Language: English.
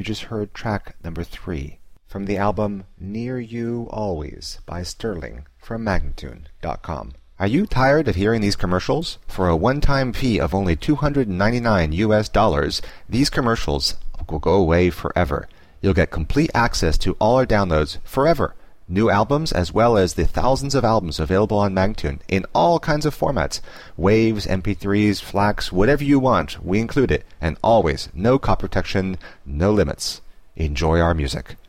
just heard track number 3 from the album Near You Always by Sterling from Magnatune.com. Are you tired of hearing these commercials? For a one-time fee of only $299, these commercials will go away forever. You'll get complete access to all our downloads forever. New albums as well as the thousands of albums available on Magnatune in all kinds of formats. Waves, MP3s, FLACs, whatever you want, we include it. And always, no copy protection, no limits. Enjoy our music.